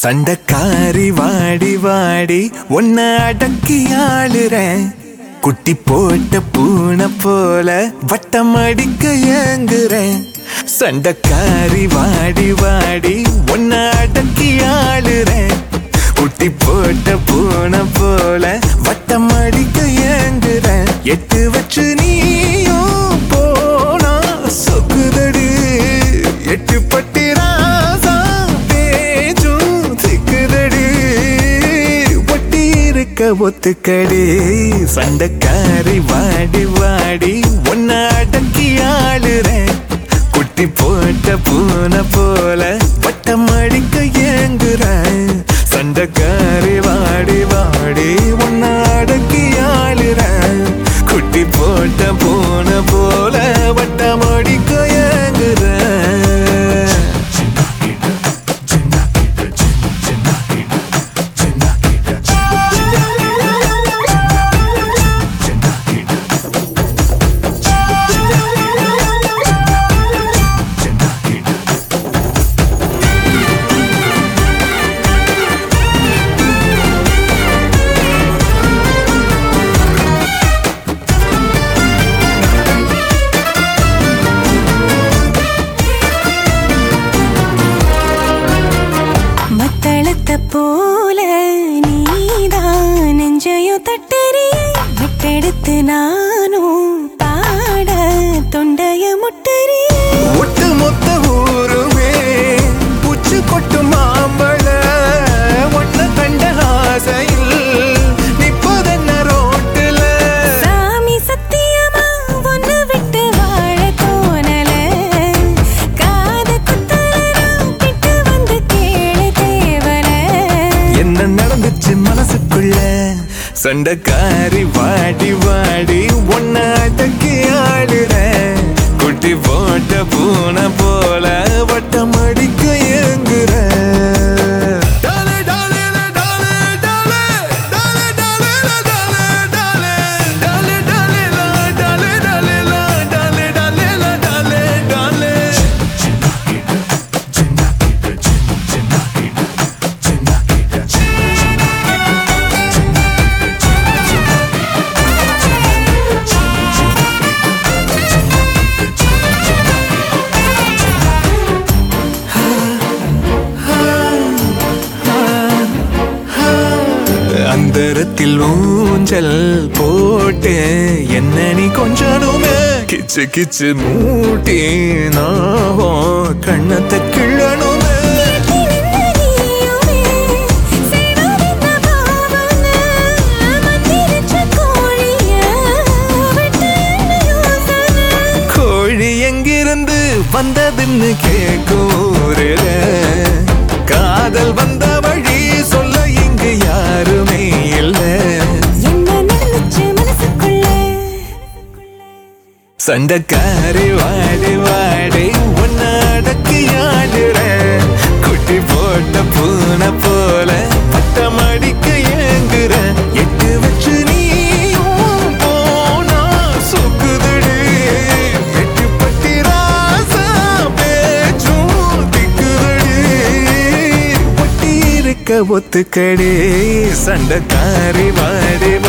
சண்டக்காரி வாடி வாடி உன்னை அடக்கி ஆளுறேன். குட்டி போட்ட பூனை போல வட்டம் அடிக்க ஏங்குறேன். சண்டக்காரி வாடி வாடி உன்னை அடக்கி ஆளுறேன். குட்டி போட்ட பூனை போல வட்டம் அடிக்க ஏங்குறேன். எட்டு வச்சு நீயும் போனா சொக்குதடி. எட்டு பட்டி ராசா பேச்சும் சிக்குதடி. ஒட்டி இருக்க ஒத்துக்கடி. சண்டக்காரி வாடி வாடி உன்னை அடக்கி ஆளுறேன். குட்டி போட்ட பூனை போல வட்டம் அடிக்க ஏங்குறேன். சண்டக்காரி வாடி வாடி உன்னை அடக்கி ஆளுறேன். குட்டி போட்ட பூனை போல வட்டம் அடிக்க ஏங்குறேன். போல நீதான் நெஞ்சையும் தட்டறி விட்டெடுத்து நானும் பாட தொண்டைய முட்டறி. ஒட்டு மொத்த ஊருமே பூச்சு கொட்டு மாம்பழ ஒன்ன கண்ட ஆசையில் நிப்பதென்ன ரோட்டுல. சாமி சத்தியமா ஒன்னு விட்டு வாழ தோணல. காத குத்தலரா கிட்ட வந்து கேளு தேவல. என்ன நடந்துச்சு மனசுக்குள்ள. சண்டக்காரி வாடி வாடி ஒன்ன அடக்கி ஆளுறேன். குட்டி போட்ட பூனை போல வட்டம் அடிக்க ஏங்குறேன். அந்தரத்தில் ஊஞ்சல் போட்டு என்ன நீ கொஞ்சனுமே கிச்சு கிச்சு மூட்டி நாவும் கண்ணத்தை கிள்ளணுமே. கோழி எங்கிருந்து வந்ததுன்னு கேட்கூருல. காதல் வந்த வழி சொல்ல இங்கு யாருமே இல்ல. என்ன நடந்துச்சு மனசுக்குள்ள. சண்டக்காரி வாடி வாடி உன்னை அடக்கி ஆளுறேன். குட்டி போட்ட பூனை போல பட்டம் அடிக்க ஏங்குறேன். எட்டு வச்சு நீயும் போனா சொக்குதடி. எட்டு பட்டி ராசா பேச்சும் திக்குதடி. ஒட்டி இருக்க ஒத்துக்கடி. சண்டக்காரி வாடி